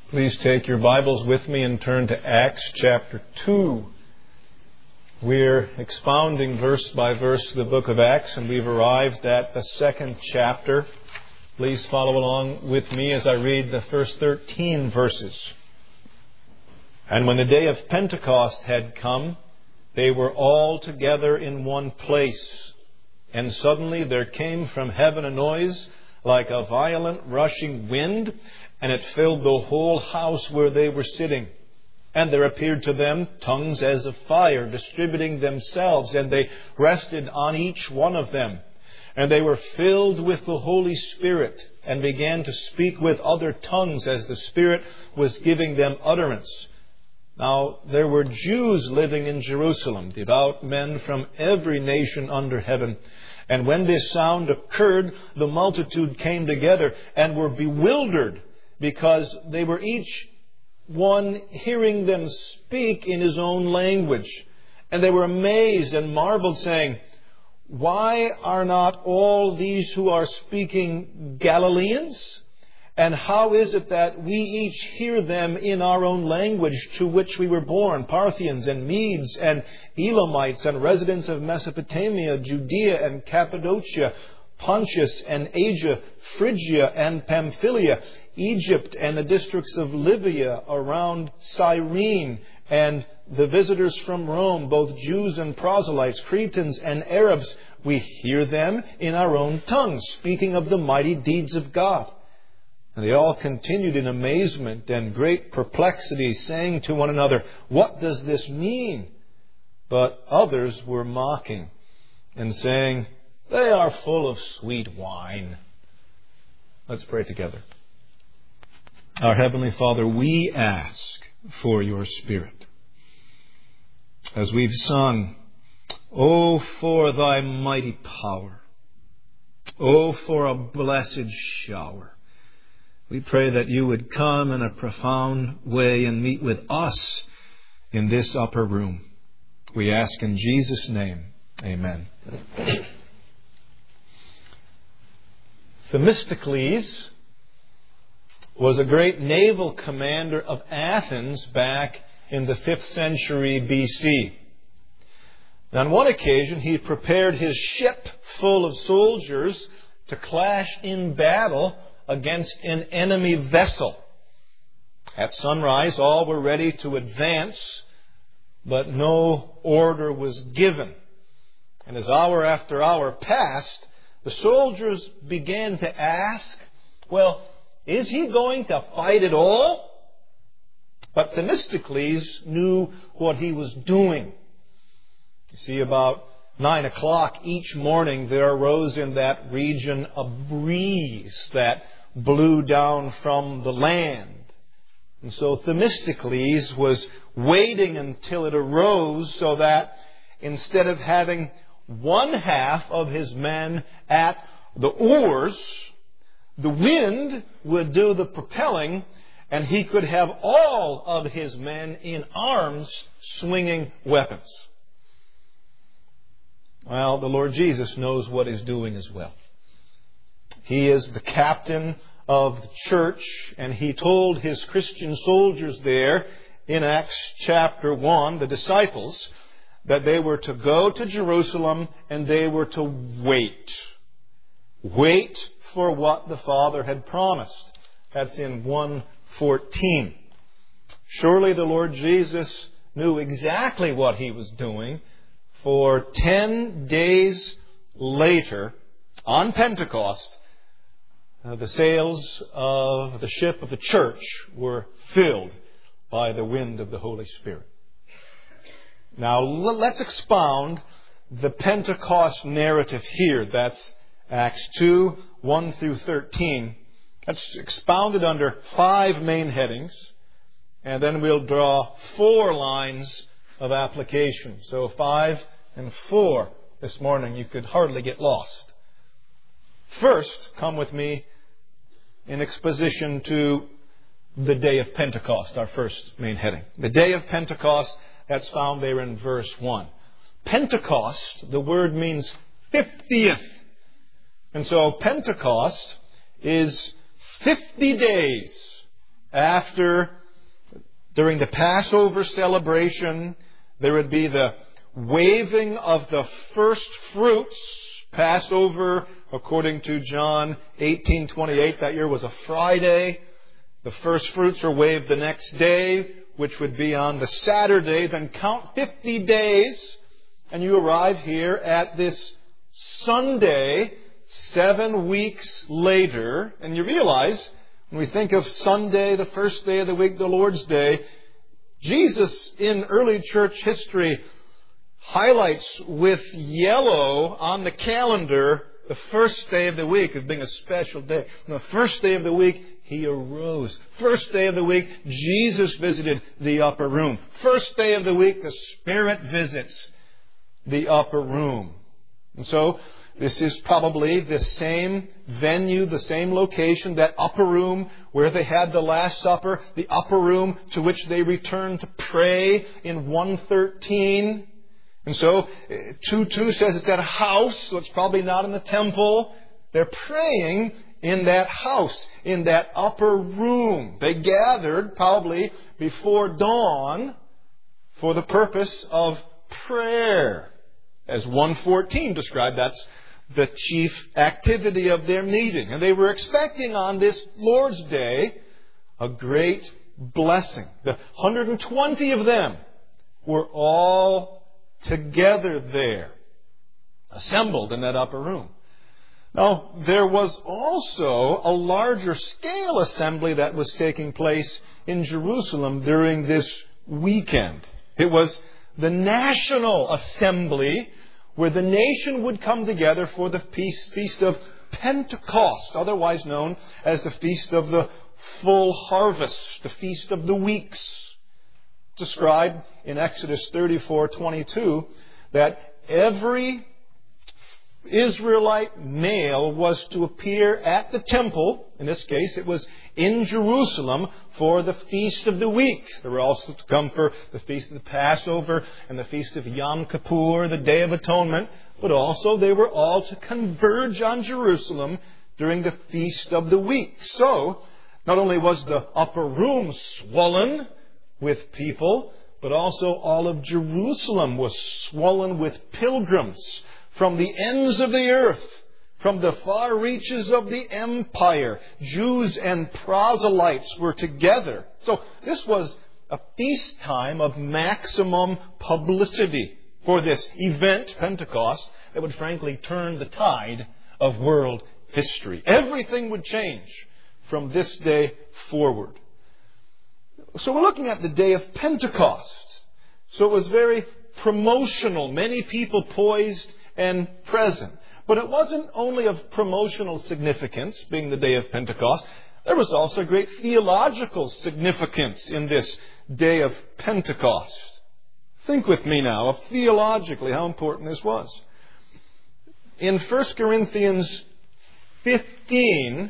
Please take your Bibles with me and turn to Acts chapter 2. We're expounding verse by verse the book of Acts, and we've arrived at the second chapter. Please follow along with me as I read the first 13 verses. And when the day of Pentecost had come, they were all together in one place. And suddenly there came from heaven a noise like a violent rushing wind, and it filled the whole house where they were sitting. And there appeared to them tongues as of fire, distributing themselves, and they rested on each one of them. And they were filled with the Holy Spirit, and began to speak with other tongues as the Spirit was giving them utterance. Now there were Jews living in Jerusalem, devout men from every nation under heaven. And when this sound occurred, the multitude came together and were bewildered, because they were each one hearing them speak in his own language. And they were amazed and marveled, saying, "Why are not all these who are speaking Galileans? And how is it that we each hear them in our own language to which we were born, Parthians and Medes and Elamites and residents of Mesopotamia, Judea and Cappadocia, Pontus and Asia, Phrygia and Pamphylia, Egypt and the districts of Libya around Cyrene, and the visitors from Rome, both Jews and proselytes, Cretans and Arabs, we hear them in our own tongues, speaking of the mighty deeds of God." And they all continued in amazement and great perplexity, saying to one another, "What does this mean?" But others were mocking and saying, "They are full of sweet wine." Let's pray together. Our Heavenly Father, we ask for your Spirit. As we've sung, "Oh, for thy mighty power. Oh, for a blessed shower." We pray that you would come in a profound way and meet with us in this upper room. We ask in Jesus' name. Amen. Themistocles was a great naval commander of Athens back in the 5th century BC. On one occasion, he prepared his ship full of soldiers to clash in battle against an enemy vessel. At sunrise, all were ready to advance, but no order was given. And as hour after hour passed, the soldiers began to ask, well, is he going to fight at all? But Themistocles knew what he was doing. You see, about 9 o'clock each morning, there arose in that region a breeze that blew down from the land. And so Themistocles was waiting until it arose, so that instead of having one half of his men at the oars, the wind would do the propelling, and he could have all of his men in arms swinging weapons. Well, the Lord Jesus knows what he's doing as well. He is the captain of the church, and he told his Christian soldiers there in Acts chapter 1, the disciples, that they were to go to Jerusalem and they were to wait. Wait for what the Father had promised. That's in 1:14. Surely the Lord Jesus knew exactly what he was doing, for 10 days later, on Pentecost, the sails of the ship of the church were filled by the wind of the Holy Spirit. Now, let's expound the Pentecost narrative here. That's Acts 2, 1 through 13. That's expounded under 5 main headings. And then we'll draw 4 lines of application. So 5 and 4 this morning. You could hardly get lost. First, come with me in exposition to the day of Pentecost, our first main heading. The day of Pentecost, that's found there in verse 1. Pentecost, the word means 50th. And so Pentecost is 50 days during the Passover celebration, there would be the waving of the first fruits. Passover, according to John 18:28, that year was a Friday. The first fruits are waved the next day, which would be on the Saturday. Then count 50 days, and you arrive here at this Sunday, 7 weeks later. And you realize, when we think of Sunday, the first day of the week, the Lord's Day, Jesus in early church history highlights with yellow on the calendar the first day of the week as being a special day. On the first day of the week, He arose. First day of the week, Jesus visited the upper room. First day of the week, the Spirit visits the upper room. And so, this is probably the same venue, the same location, that upper room where they had the Last Supper, the upper room to which they returned to pray in 113. And so, 2:2 says it's at a house, so it's probably not in the temple. They're praying in that house, in that upper room. They gathered probably before dawn for the purpose of prayer. As 114 described, that's the chief activity of their meeting. And they were expecting on this Lord's Day a great blessing. The 120 of them were all together there, assembled in that upper room. Now, there was also a larger scale assembly that was taking place in Jerusalem during this weekend. It was the National Assembly, where the nation would come together for the Feast of Pentecost, otherwise known as the Feast of the Full Harvest, the Feast of the Weeks. Described in Exodus 34:22, that every Israelite male was to appear at the temple. In this case, it was in Jerusalem for the Feast of the Week. They were also to come for the Feast of the Passover and the Feast of Yom Kippur, the Day of Atonement. But also they were all to converge on Jerusalem during the Feast of the Week. So, not only was the upper room swollen with people, but also all of Jerusalem was swollen with pilgrims from the ends of the earth, from the far reaches of the empire. Jews and proselytes were together. So this was a feast time of maximum publicity for this event, Pentecost, that would frankly turn the tide of world history. Everything would change from this day forward. So we're looking at the day of Pentecost. So it was very promotional. Many people poised and present. But it wasn't only of promotional significance, being the day of Pentecost. There was also great theological significance in this day of Pentecost. Think with me now of theologically how important this was. In 1 Corinthians 15,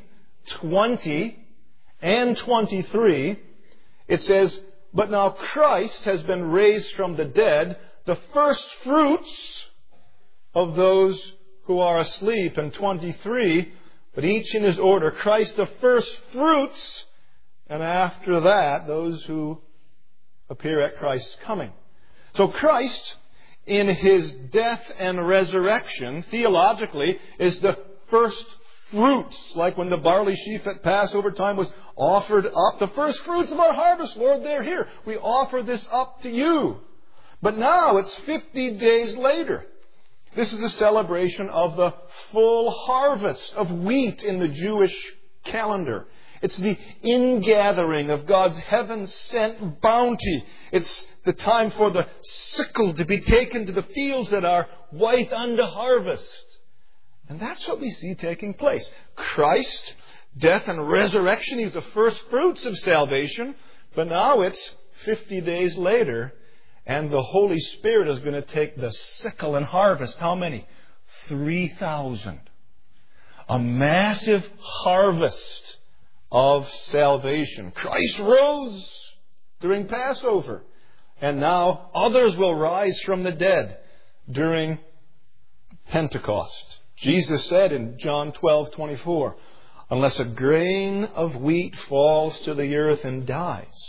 20 and 23, it says, "But now Christ has been raised from the dead, the first fruits of those who are asleep." And 23, "But each in his order, Christ the first fruits, and after that, those who appear at Christ's coming." So Christ, in His death and resurrection, theologically, is the first fruits. Like when the barley sheaf at Passover time was offered up. The first fruits of our harvest, Lord, they're here. We offer this up to you. But now it's 50 days later. This is a celebration of the full harvest of wheat in the Jewish calendar. It's the ingathering of God's heaven-sent bounty. It's the time for the sickle to be taken to the fields that are white unto harvest. And that's what we see taking place. Christ, death and resurrection, He's the first fruits of salvation. But now it's 50 days later, and the Holy Spirit is going to take the sickle and harvest. How many? 3,000. A massive harvest of salvation. Christ rose during Passover. And now others will rise from the dead during Pentecost. Jesus said in John 12:24, unless a grain of wheat falls to the earth and dies,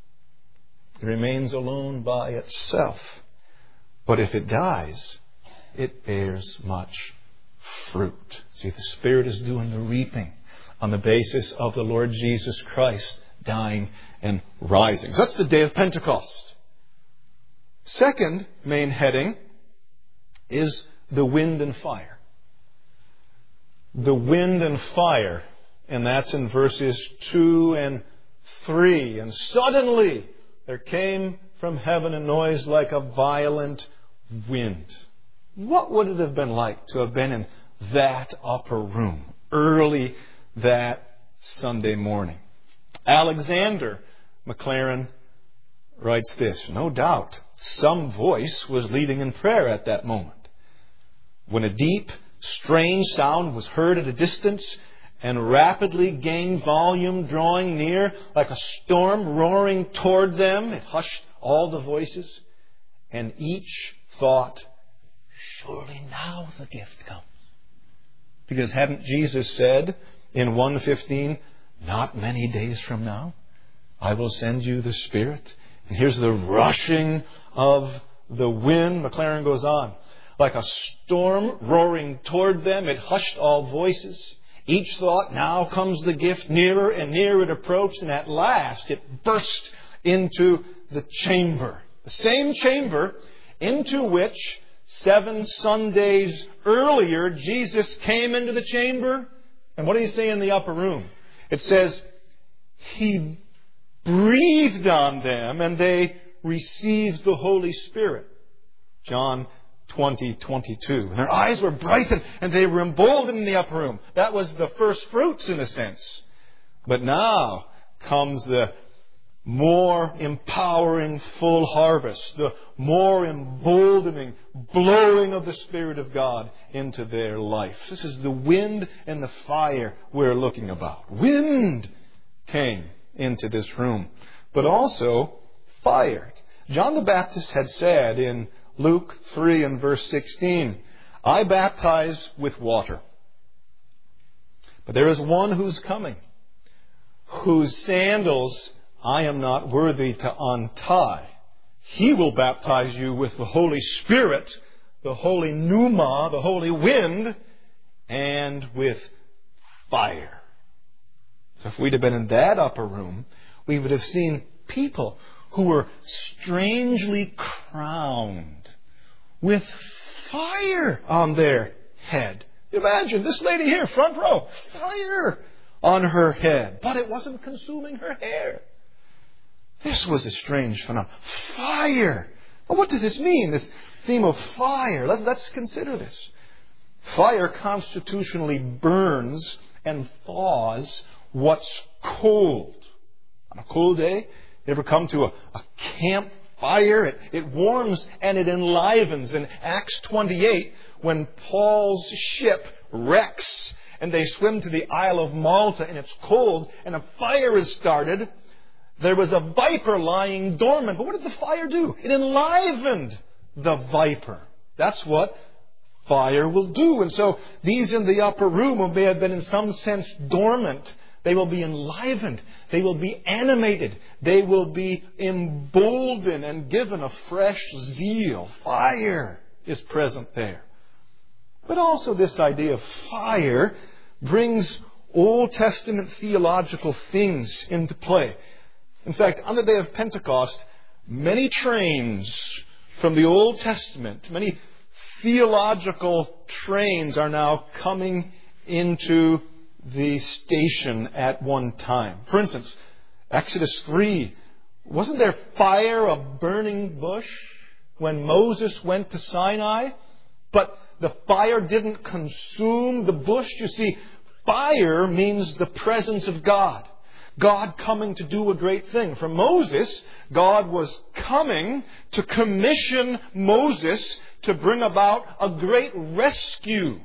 it remains alone by itself. But if it dies, it bears much fruit. See, the Spirit is doing the reaping on the basis of the Lord Jesus Christ dying and rising. So that's the day of Pentecost. Second main heading is the wind and fire. The wind and fire, and that's in verses 2 and 3. And suddenly there came from heaven a noise like a violent wind. What would it have been like to have been in that upper room early that Sunday morning? Alexander Maclaren writes this: no doubt some voice was leading in prayer at that moment, when a deep, strange sound was heard at a distance and rapidly gained volume, drawing near like a storm roaring toward them. It hushed all the voices, and each thought, surely now the gift comes. Because hadn't Jesus said in 1:15, not many days from now, I will send you the Spirit? And here's the rushing of the wind. Maclaren goes on. Like a storm roaring toward them, it hushed all voices. Each thought, now comes the gift. Nearer and nearer it approached, and at last it burst into the chamber. The same chamber into which 7 Sundays earlier Jesus came into the chamber. And what do you say in the upper room? It says, He breathed on them and they received the Holy Spirit. John 20:22. And their eyes were brightened and they were emboldened in the upper room. That was the first fruits in a sense. But now comes the more empowering full harvest, the more emboldening blowing of the Spirit of God into their life. This is the wind and the fire we're looking about. Wind came into this room, but also fire. John the Baptist had said in Luke 3 and verse 16, I baptize with water, but there is one who's coming, whose sandals I am not worthy to untie. He will baptize you with the Holy Spirit, the Holy Pneuma, the Holy Wind, and with fire. So if we'd have been in that upper room, we would have seen people who were strangely crowned with fire on their head. Imagine this lady here, front row, fire on her head. But it wasn't consuming her hair. This was a strange phenomenon. Fire. Well, what does this mean, this theme of fire? Let's consider this. Fire constitutionally burns and thaws what's cold. On a cold day, you ever come to a campfire? It warms and it enlivens. In Acts 28, when Paul's ship wrecks and they swim to the Isle of Malta and it's cold and a fire is started, there was a viper lying dormant. But what did the fire do? It enlivened the viper. That's what fire will do. And so these in the upper room may have been in some sense dormant. They will be enlivened. They will be animated. They will be emboldened and given a fresh zeal. Fire is present there. But also this idea of fire brings Old Testament theological things into play. In fact, on the day of Pentecost, many trains from the Old Testament, many theological trains are now coming into the station at one time. For instance, Exodus 3, wasn't there fire, a burning bush, when Moses went to Sinai? But the fire didn't consume the bush. You see, fire means the presence of God. God coming to do a great thing. For Moses, God was coming to commission Moses to bring about a great rescue.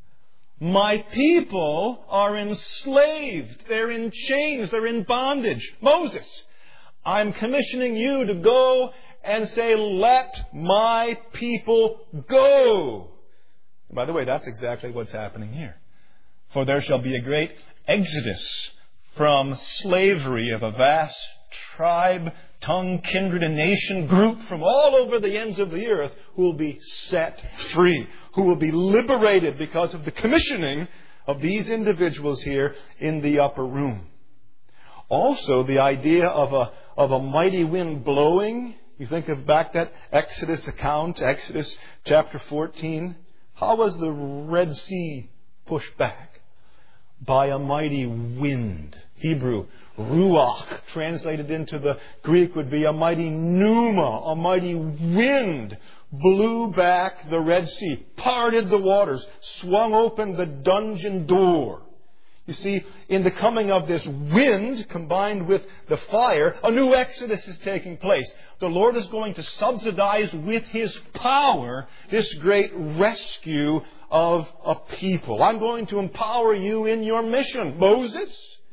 My people are enslaved. They're in chains. They're in bondage. Moses, I'm commissioning you to go and say, let my people go. And by the way, that's exactly what's happening here. For there shall be a great exodus from slavery of a vast tribe, tongue, kindred, and nation group from all over the ends of the earth who will be set free, who will be liberated because of the commissioning of these individuals here in the upper room. Also, the idea of a mighty wind blowing. You think of back that Exodus account, Exodus chapter 14. How was the Red Sea pushed back? By a mighty wind. Hebrew, ruach, translated into the Greek would be a mighty pneuma, a mighty wind, blew back the Red Sea, parted the waters, swung open the dungeon door. You see, in the coming of this wind combined with the fire, a new exodus is taking place. The Lord is going to subsidize with His power this great rescue of a people. I'm going to empower you in your mission. Moses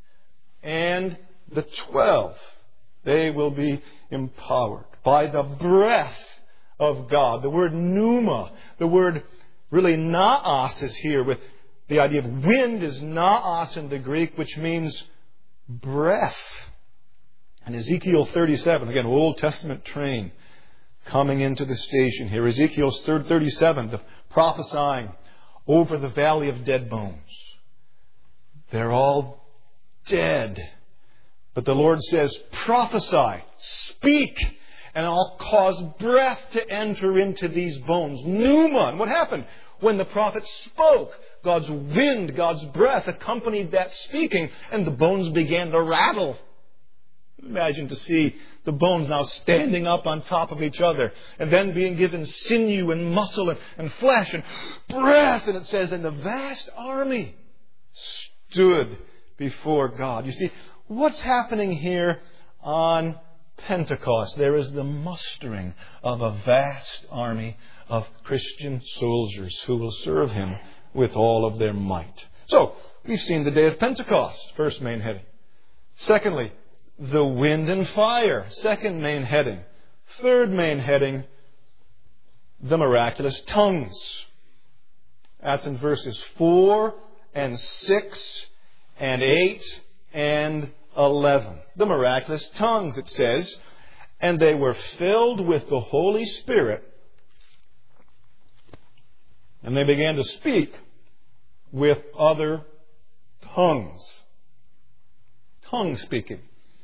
and the 12, they will be empowered by the breath of God. The word pneuma, the word really naos is here with the idea of wind is naos in the Greek, which means breath. And Ezekiel 37, again, Old Testament train coming into the station here. Ezekiel 37, the prophesying over the valley of dead bones. They're all dead. But the Lord says, prophesy, speak, and I'll cause breath to enter into these bones. Pneuma. And what happened? When the prophet spoke, God's wind, God's breath accompanied that speaking, and the bones began to rattle. Imagine to see the bones now standing up on top of each other, and then being given sinew and muscle and flesh and breath. And it says, and the vast army stood before God. You see, what's happening here on Pentecost? There is the mustering of a vast army of Christian soldiers who will serve Him with all of their might. So, we've seen the day of Pentecost, first main heading. Secondly, the wind and fire, second main heading. Third main heading, the miraculous tongues. That's in verses 4 and 6 and 8 and 11. The miraculous tongues, it says, and they were filled with the Holy Spirit, and they began to speak with other tongues. Tongue speaking.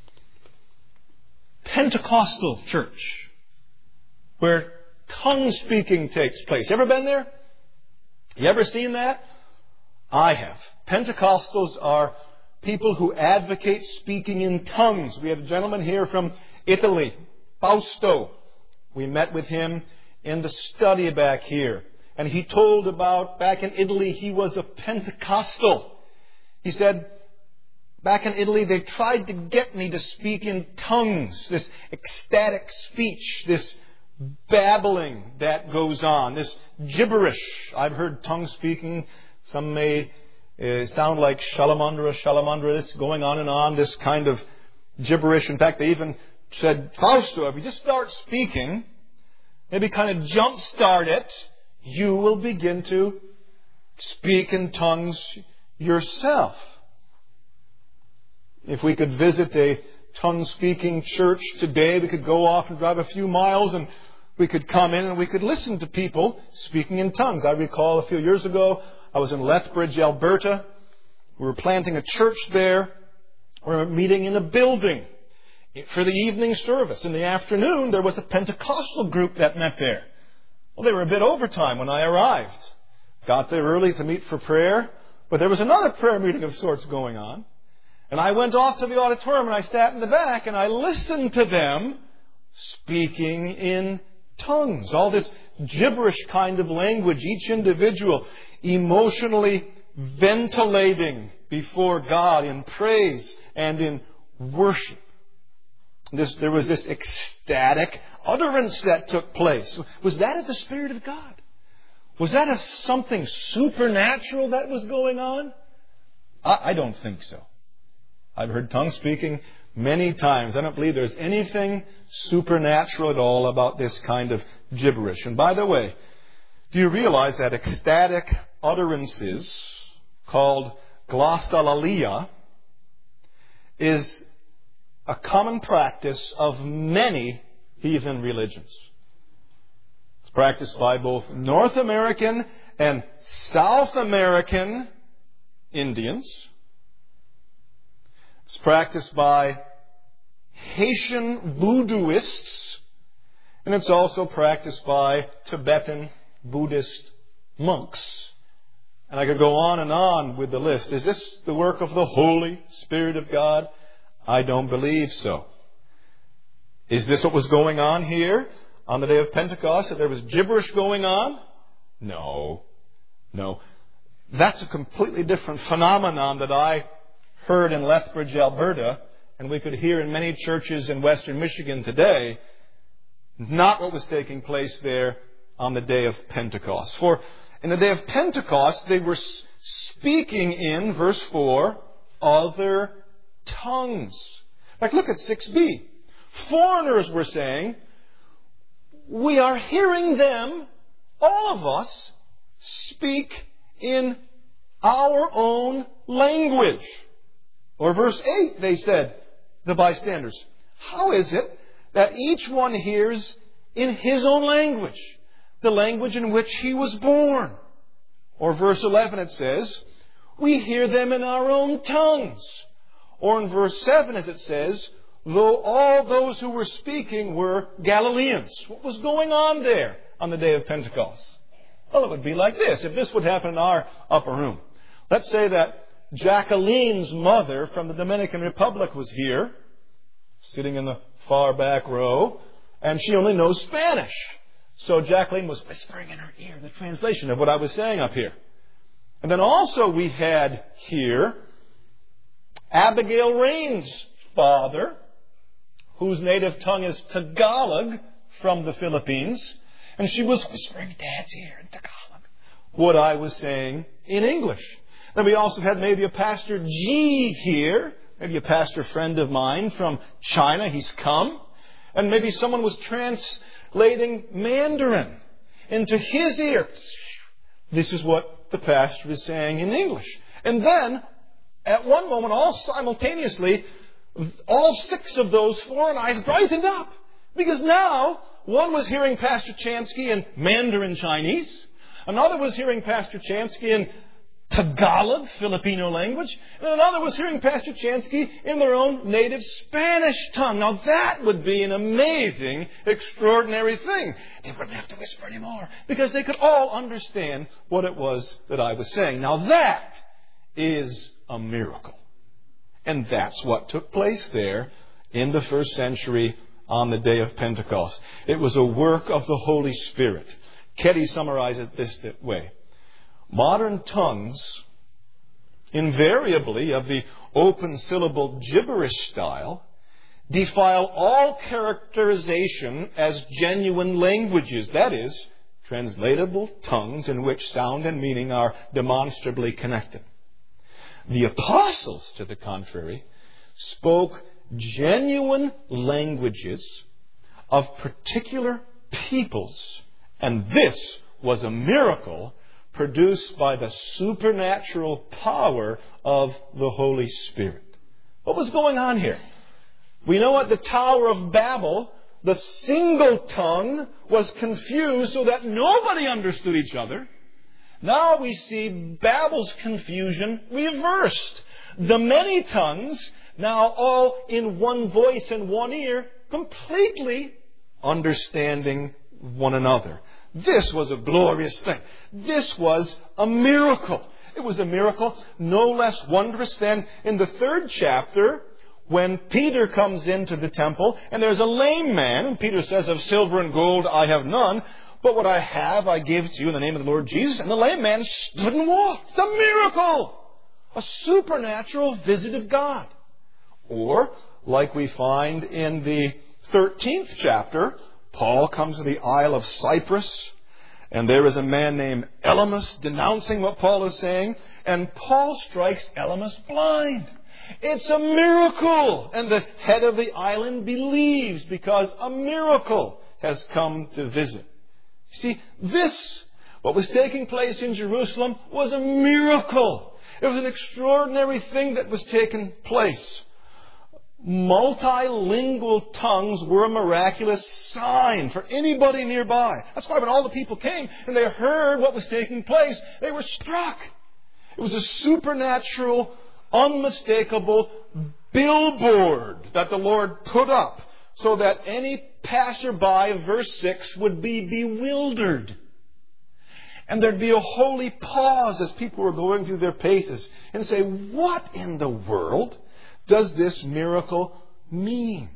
Pentecostal church, where tongue speaking takes place. Ever been there? You ever seen that? I have. Pentecostals are people who advocate speaking in tongues. We have a gentleman here from Italy, Fausto. We met with him in the study back here. And he told about back in Italy he was a Pentecostal. He said, back in Italy they tried to get me to speak in tongues. This ecstatic speech, this babbling that goes on, this gibberish. I've heard tongue speaking. Some may sound like shalamandra, this going on and on, this kind of gibberish. In fact, they even said, Fausto, if you just start speaking, maybe kind of jumpstart it, you will begin to speak in tongues yourself. If we could visit a tongue-speaking church today, we could go off and drive a few miles and we could come in and we could listen to people speaking in tongues. I recall a few years ago, I was in Lethbridge, Alberta. We were planting a church there. We were meeting in a building for the evening service. In the afternoon, there was a Pentecostal group that met there. Well, they were a bit overtime when I arrived. Got there early to meet for prayer, but there was another prayer meeting of sorts going on. And I went off to the auditorium and I sat in the back and I listened to them speaking in tongues. All this gibberish kind of language, each individual emotionally ventilating before God in praise and in worship. There was this ecstatic utterance that took place. Was that of the Spirit of God? Was that something supernatural that was going on? I don't think so. I've heard tongue speaking many times. I don't believe there's anything supernatural at all about this kind of gibberish. And by the way, do you realize that ecstatic utterances called glossolalia is a common practice of many heathen religions. It's practiced by both North American and South American Indians. It's practiced by Haitian Voodooists, and it's also practiced by Tibetan Buddhist monks. And I could go on with the list. Is this the work of the Holy Spirit of God? I don't believe so. Is this what was going on here on the day of Pentecost, that there was gibberish going on? No. That's a completely different phenomenon that I heard in Lethbridge, Alberta, and we could hear in many churches in western Michigan today. Not what was taking place there on the day of Pentecost. For in the day of Pentecost, they were speaking in, verse 4, other tongues. In fact, look at 6b. Foreigners were saying, we are hearing them, all of us, speak in our own language. Or verse 8, they said, the bystanders, how is it that each one hears in his own language, the language in which he was born? Or verse 11 it says, we hear them in our own tongues. Or in verse 7 as it says, though all those who were speaking were Galileans. What was going on there on the day of Pentecost? Well, it would be like this. If this would happen in our upper room. Let's say that Jacqueline's mother from the Dominican Republic was here, sitting in the far back row, and she only knows Spanish. So Jacqueline was whispering in her ear the translation of what I was saying up here. And then also we had here Abigail Rain's father, whose native tongue is Tagalog from the Philippines, and she was whispering Dad's ear in Tagalog what I was saying in English. Then we also had maybe a Pastor G here, maybe a pastor friend of mine from China. He's come. And maybe someone was translating Mandarin into his ear. This is what the pastor is saying in English. And then, at one moment, all simultaneously, all 6 of those foreign eyes brightened up. Because now, one was hearing Pastor Chansky in Mandarin Chinese. Another was hearing Pastor Chansky in Tagalog, Filipino language. And another was hearing Pastor Chansky in their own native Spanish tongue. Now that would be an amazing, extraordinary thing. They wouldn't have to whisper anymore because they could all understand what it was that I was saying. Now that is a miracle. And that's what took place there in the first century on the day of Pentecost. It was a work of the Holy Spirit. Ketty summarized it this way. Modern tongues, invariably of the open syllable gibberish style, defile all characterization as genuine languages. That is, translatable tongues in which sound and meaning are demonstrably connected. The apostles, to the contrary, spoke genuine languages of particular peoples, and this was a miracle produced by the supernatural power of the Holy Spirit. What was going on here? We know at the Tower of Babel, the single tongue was confused so that nobody understood each other. Now we see Babel's confusion reversed. The many tongues, now all in one voice and one ear, completely understanding one another. This was a glorious thing. This was a miracle. It was a miracle no less wondrous than in the 3rd chapter when Peter comes into the temple and there's a lame man. And Peter says, of silver and gold I have none, but what I have I give to you in the name of the Lord Jesus. And the lame man stood and walked. It's a miracle. A supernatural visit of God. Or, like we find in the 13th chapter, Paul comes to the Isle of Cyprus, and there is a man named Elymas denouncing what Paul is saying, and Paul strikes Elymas blind. It's a miracle, and the head of the island believes because a miracle has come to visit. See, what was taking place in Jerusalem was a miracle. It was an extraordinary thing that was taking place. Multilingual tongues were a miraculous sign for anybody nearby. That's why when all the people came and they heard what was taking place, they were struck. It was a supernatural, unmistakable billboard that the Lord put up so that any passerby, verse 6, would be bewildered. And there'd be a holy pause as people were going through their paces and say, what in the world does this miracle mean?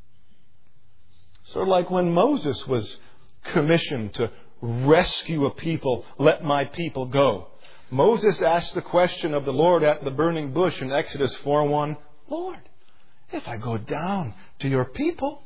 Sort of like when Moses was commissioned to rescue a people, let my people go. Moses asked the question of the Lord at the burning bush in Exodus 4:1, Lord, if I go down to your people,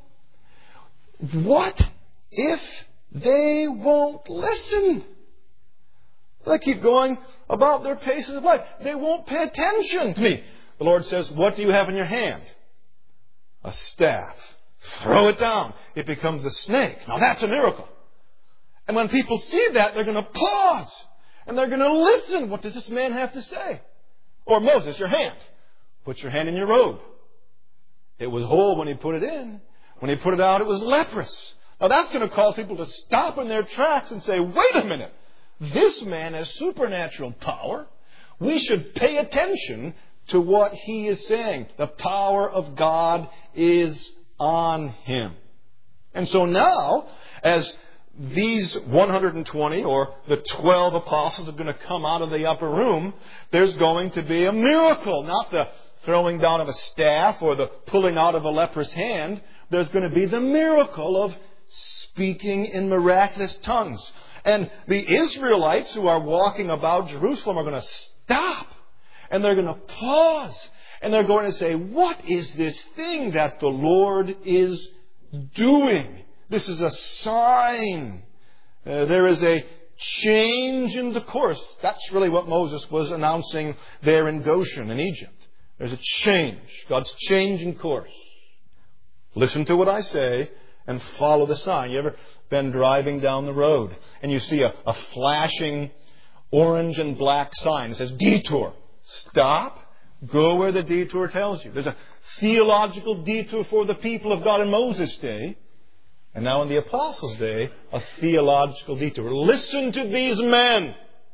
what if they won't listen? They keep going about their paces of life. They won't pay attention to me. The Lord says, what do you have in your hand? A staff. Throw it down. It becomes a snake. Now that's a miracle. And when people see that, they're going to pause. And they're going to listen. What does this man have to say? Or Moses, your hand. Put your hand in your robe. It was whole when he put it in. When he put it out, it was leprous. Now that's going to cause people to stop in their tracks and say, wait a minute. This man has supernatural power. We should pay attention to what he is saying. The power of God is on him. And so now, as these 120 or the 12 apostles are going to come out of the upper room, there's going to be a miracle. Not the throwing down of a staff or the pulling out of a leper's hand. There's going to be the miracle of speaking in miraculous tongues. And the Israelites who are walking about Jerusalem are going to stop. And they're going to pause. And they're going to say, what is this thing that the Lord is doing? This is a sign. There is a change in the course. That's really what Moses was announcing there in Goshen in Egypt. There's a change. God's changing course. Listen to what I say and follow the sign. You ever been driving down the road and you see a flashing orange and black sign that says detour? Stop. Go where the detour tells you. There's a theological detour for the people of God in Moses' day. And now in the Apostles' day, a theological detour. Listen to these men.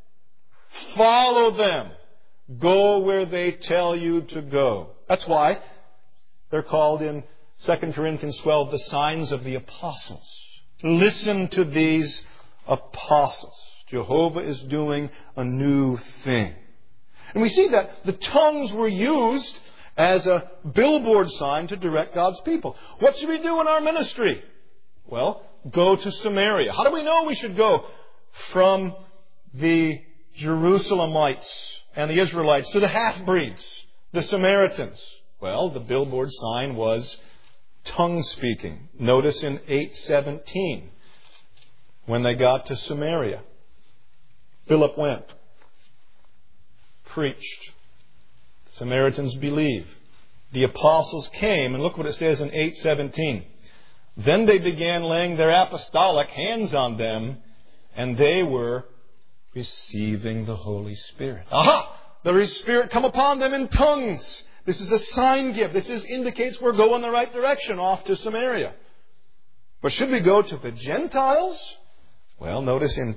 Follow them. Go where they tell you to go. That's why they're called in 2 Corinthians 12 the signs of the apostles. Listen to these apostles. Jehovah is doing a new thing. And we see that the tongues were used as a billboard sign to direct God's people. What should we do in our ministry? Well, go to Samaria. How do we know we should go from the Jerusalemites and the Israelites to the half-breeds, the Samaritans? Well, the billboard sign was tongue speaking. Notice in 8:17, when they got to Samaria, Philip went, preached. The Samaritans believed. The apostles came, and look what it says in 8:17. Then they began laying their apostolic hands on them, and they were receiving the Holy Spirit. Aha! The Holy Spirit come upon them in tongues. This is a sign gift. This indicates we're going the right direction, off to Samaria. But should we go to the Gentiles? Well, notice in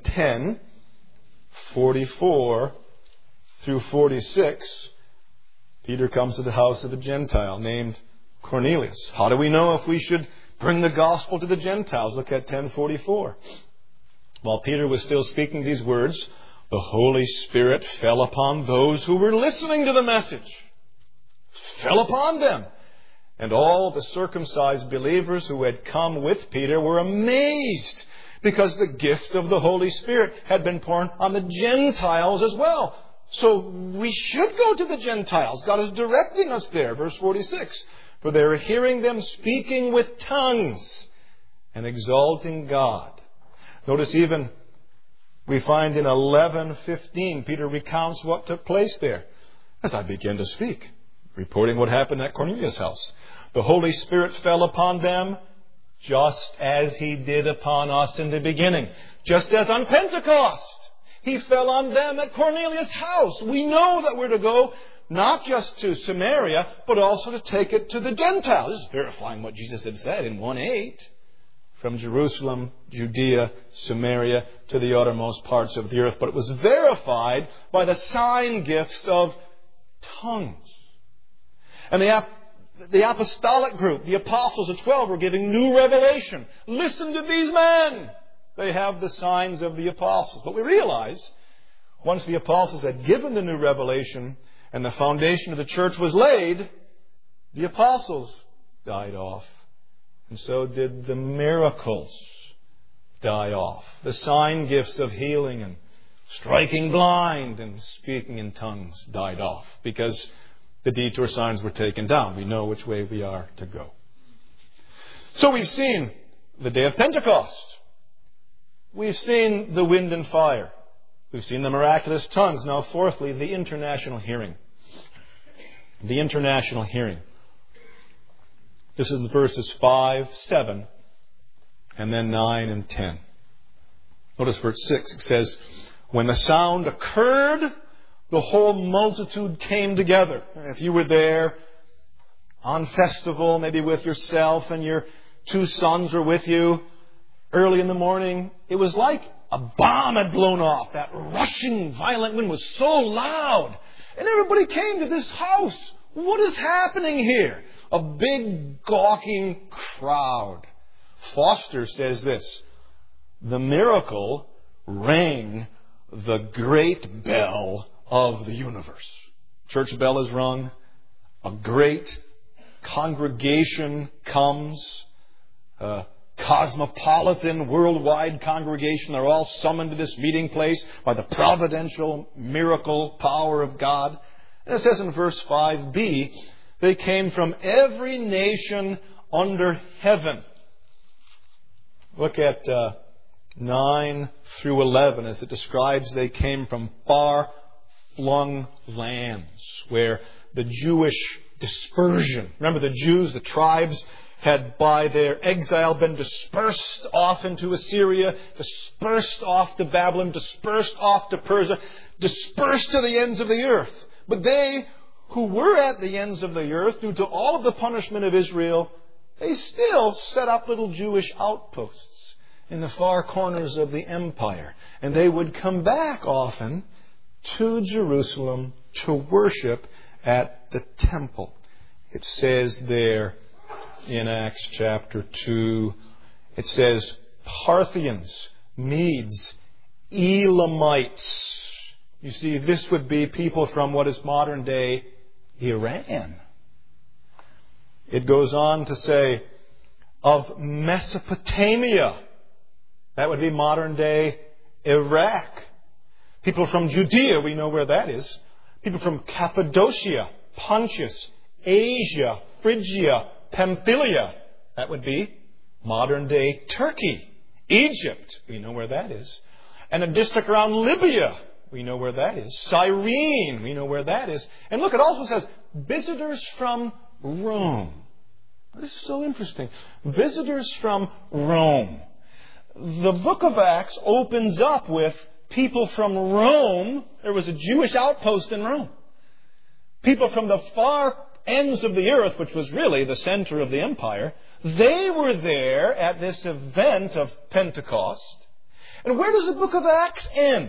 10:44 through 46, Peter comes to the house of a Gentile named Cornelius. How do we know if we should bring the gospel to the Gentiles? Look at 10:44. While Peter was still speaking these words, the Holy Spirit fell upon those who were listening to the message. Fell upon them. And all the circumcised believers who had come with Peter were amazed because the gift of the Holy Spirit had been poured on the Gentiles as well. So we should go to the Gentiles. God is directing us there. Verse 46. For they were hearing them speaking with tongues and exalting God. Notice even we find in 11:15, Peter recounts what took place there. As I began to speak, reporting what happened at Cornelius' house. The Holy Spirit fell upon them just as He did upon us in the beginning. Just as on Pentecost, He fell on them at Cornelius' house. We know that we're to go not just to Samaria, but also to take it to the Gentiles. This is verifying what Jesus had said in 1:8. From Jerusalem, Judea, Samaria, to the uttermost parts of the earth. But it was verified by the sign gifts of tongues. And the apostolic group, the apostles, the 12, were giving new revelation. Listen to these men. They have the signs of the apostles. But we realize, once the apostles had given the new revelation and the foundation of the church was laid, the apostles died off. And so did the miracles die off. The sign gifts of healing and striking blind and speaking in tongues died off because the detour signs were taken down. We know which way we are to go. So we've seen the day of Pentecost. We've seen the wind and fire. We've seen the miraculous tongues. Now, fourthly, the international hearing. The international hearing. This is verses 5, 7, and then 9 and 10. Notice verse 6. It says, when the sound occurred, the whole multitude came together. If you were there on festival, maybe with yourself and your 2 sons were with you, early in the morning, it was like a bomb had blown off. That rushing, violent wind was so loud. And everybody came to this house. What is happening here? A big, gawking crowd. Foster says this, the miracle rang the great bell of the universe. Church bell is rung. A great congregation comes. Cosmopolitan, worldwide congregation. They're all summoned to this meeting place by the providential miracle power of God. And it says in verse 5b, they came from every nation under heaven. Look at 9 through 11 as it describes they came from far-flung lands where the Jewish dispersion. Remember the Jews, the tribes, had by their exile been dispersed off into Assyria, dispersed off to Babylon, dispersed off to Persia, dispersed to the ends of the earth. But they who were at the ends of the earth, due to all of the punishment of Israel, they still set up little Jewish outposts in the far corners of the empire. And they would come back often to Jerusalem to worship at the temple. It says there in Acts chapter 2, it says Parthians, Medes, Elamites. You see, this would be people from what is modern day Iran. It goes on to say of Mesopotamia. That would be modern day Iraq. People from Judea, we know where that is. People from Cappadocia, Pontus, Asia, Phrygia, Pamphylia. That would be modern day Turkey. Egypt, we know where that is. And a district around Libya, we know where that is. Cyrene, we know where that is. And look, it also says visitors from Rome. This is so interesting. Visitors from Rome. The book of Acts opens up with people from Rome. There was a Jewish outpost in Rome. People from the far ends of the earth, which was really the center of the empire, they were there at this event of Pentecost. And where does the book of Acts end?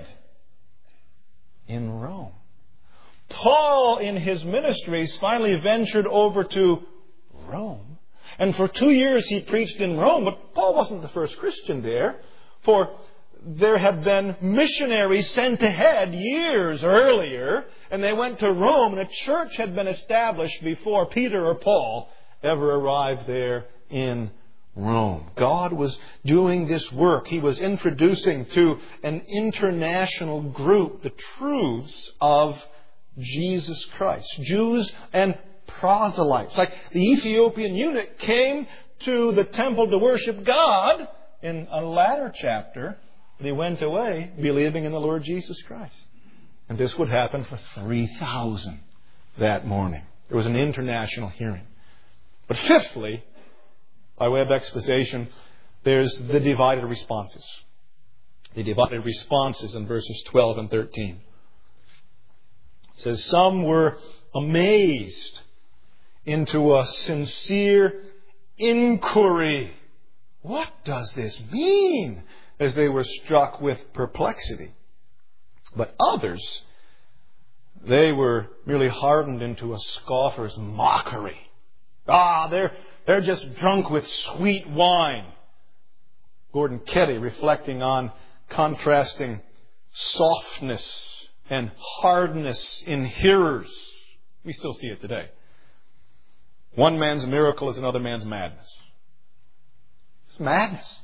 In Rome. Paul, in his ministries, finally ventured over to Rome. And for 2 years he preached in Rome, but Paul wasn't the first Christian there, for there had been missionaries sent ahead years earlier, and they went to Rome, and a church had been established before Peter or Paul ever arrived there in Rome. God was doing this work. He was introducing to an international group the truths of Jesus Christ. Jews and proselytes. Like the Ethiopian eunuch came to the temple to worship God in a latter chapter. They went away believing in the Lord Jesus Christ. And this would happen for 3,000 that morning. There was an international hearing. But fifthly, by way of exposition, there's the divided responses. the divided responses in verses 12 and 13. It says, some were amazed into a sincere inquiry. What does this mean? As they were struck with perplexity. But others, they were merely hardened into a scoffer's mockery. They're just drunk with sweet wine. Gordon Ketty, reflecting on contrasting softness and hardness in hearers. We still see it today. One man's miracle is another man's madness. It's madness.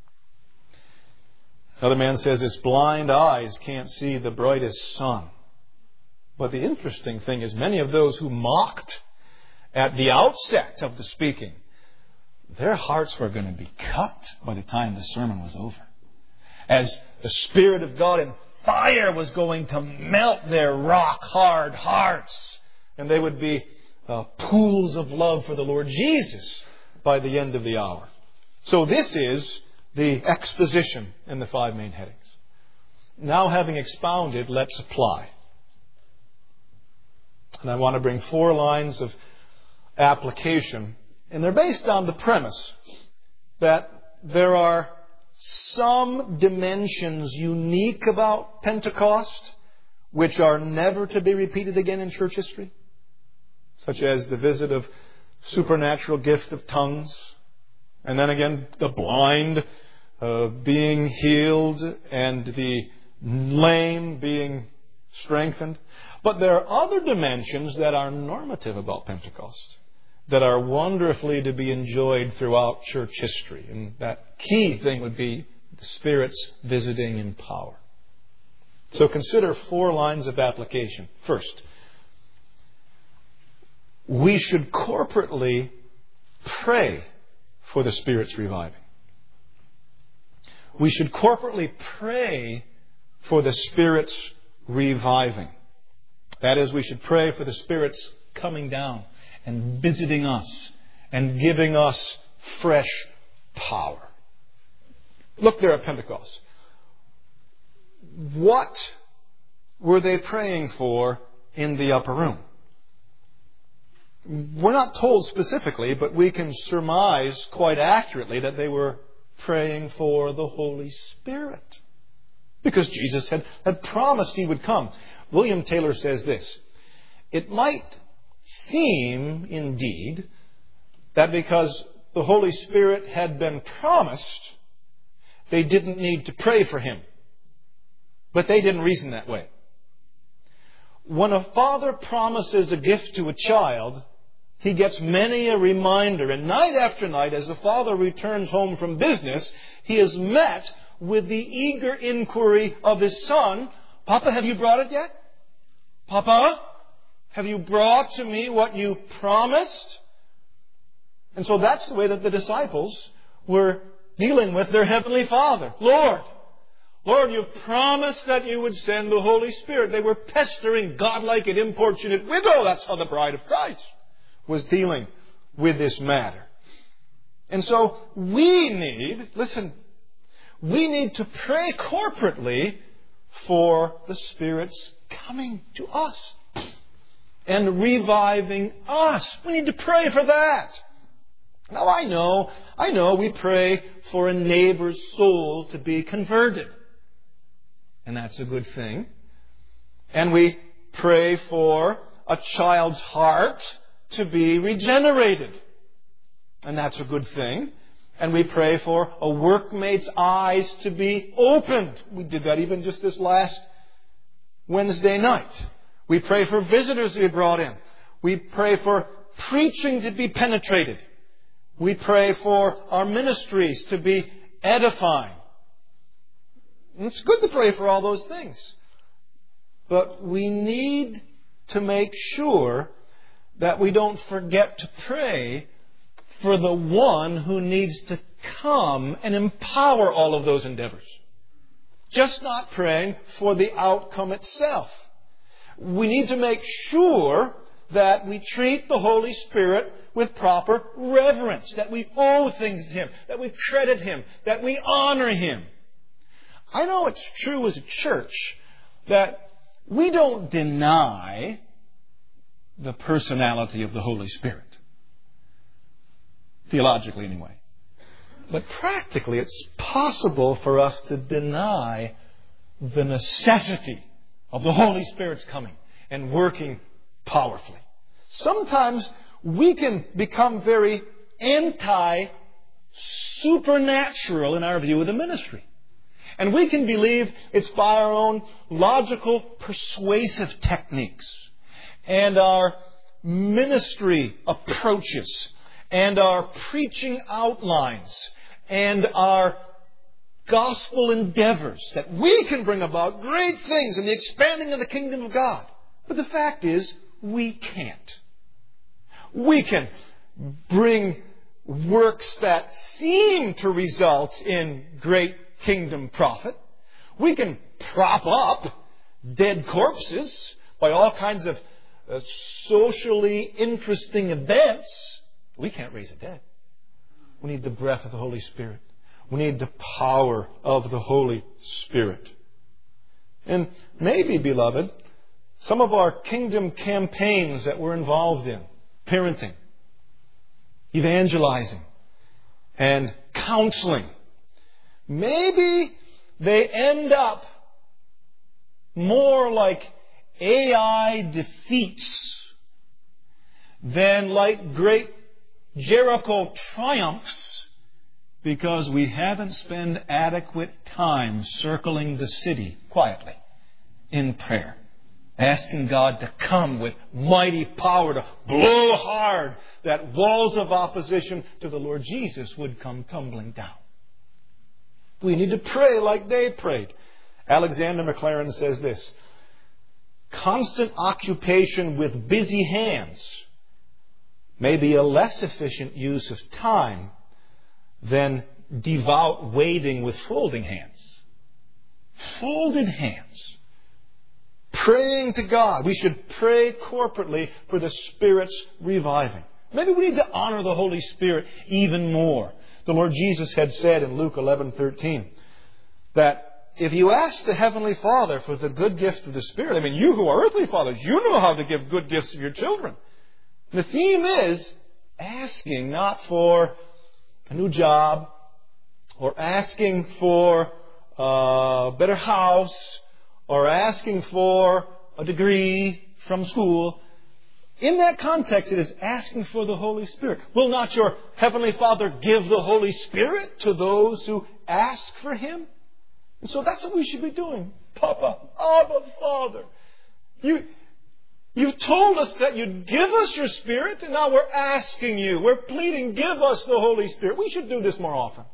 Another man says his blind eyes can't see the brightest sun. But the interesting thing is many of those who mocked at the outset of the speaking, their hearts were going to be cut by the time the sermon was over. As the Spirit of God in fire was going to melt their rock-hard hearts. And they would be pools of love for the Lord Jesus by the end of the hour. So this is the exposition in the 5 main headings. Now, having expounded, let's apply. And I want to bring 4 lines of application. And they're based on the premise that there are some dimensions unique about Pentecost which are never to be repeated again in church history, such as the visit of supernatural gift of tongues, and then again the blind being healed and the lame being strengthened. But there are other dimensions that are normative about Pentecost, that are wonderfully to be enjoyed throughout church history. And that key thing would be the Spirit's visiting in power. So consider 4 lines of application. First, we should corporately pray for the Spirit's reviving. We should corporately pray for the Spirit's reviving. That is, we should pray for the Spirit's coming down and visiting us and giving us fresh power. Look there at Pentecost. What were they praying for in the upper room? We're not told specifically, but we can surmise quite accurately that they were praying for the Holy Spirit, because Jesus had promised He would come. William Taylor says this: it might seem, indeed, that because the Holy Spirit had been promised, they didn't need to pray for Him. But they didn't reason that way. When a father promises a gift to a child, he gets many a reminder. And night after night, as the father returns home from business, he is met with the eager inquiry of his son, "Papa, have you brought it yet? Papa, have you brought to me what you promised?" And so that's the way that the disciples were dealing with their Heavenly Father. Lord, you promised that you would send the Holy Spirit. They were pestering godlike and importunate widow. That's how the bride of Christ was dealing with this matter. And so we need to pray corporately for the Spirit's coming to us and reviving us. We need to pray for that. Now I know we pray for a neighbor's soul to be converted. And that's a good thing. And we pray for a child's heart to be regenerated. And that's a good thing. And we pray for a workmate's eyes to be opened. We did that even just this last Wednesday night. We pray for visitors to be brought in. We pray for preaching to be penetrated. We pray for our ministries to be edifying. And it's good to pray for all those things. But we need to make sure that we don't forget to pray for the one who needs to come and empower all of those endeavors. Just not praying for the outcome itself. We need to make sure that we treat the Holy Spirit with proper reverence, that we owe things to Him, that we credit Him, that we honor Him. I know it's true as a church that we don't deny the personality of the Holy Spirit. Theologically, anyway. But practically, it's possible for us to deny the necessity of the Holy Spirit's coming and working powerfully. Sometimes we can become very anti-supernatural in our view of the ministry. And we can believe it's by our own logical, persuasive techniques and our ministry approaches and our preaching outlines and our gospel endeavors that we can bring about great things in the expanding of the kingdom of God. But the fact is, we can't. We can bring works that seem to result in great kingdom profit. We can prop up dead corpses by all kinds of socially interesting events. We can't raise the dead. We need the breath of the Holy Spirit. We need the power of the Holy Spirit. And maybe, beloved, some of our kingdom campaigns that we're involved in, parenting, evangelizing, and counseling, maybe they end up more like AI defeats than like great Jericho triumphs, because we haven't spent adequate time circling the city quietly in prayer, asking God to come with mighty power to blow hard that walls of opposition to the Lord Jesus would come tumbling down. We need to pray like they prayed. Alexander Maclaren says this: constant occupation with busy hands may be a less efficient use of time than devout waiting with folding hands. Folded hands. Praying to God. We should pray corporately for the Spirit's reviving. Maybe we need to honor the Holy Spirit even more. The Lord Jesus had said in Luke 11:13 that if you ask the Heavenly Father for the good gift of the Spirit, you who are earthly fathers, you know how to give good gifts to your children. The theme is asking not for a new job or asking for a better house or asking for a degree from school. In that context, it is asking for the Holy Spirit. Will not your Heavenly Father give the Holy Spirit to those who ask for Him? And so that's what we should be doing. Papa, Abba, Father, You've told us that you'd give us your Spirit, and now we're asking you, we're pleading, give us the Holy Spirit. We should do this more often.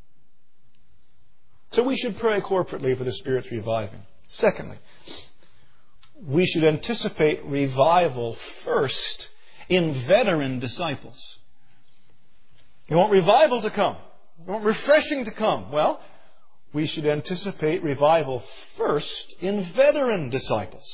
So we should pray corporately for the Spirit's reviving. Secondly, we should anticipate revival first in veteran disciples. You want revival to come. You want refreshing to come. Well, we should anticipate revival first in veteran disciples.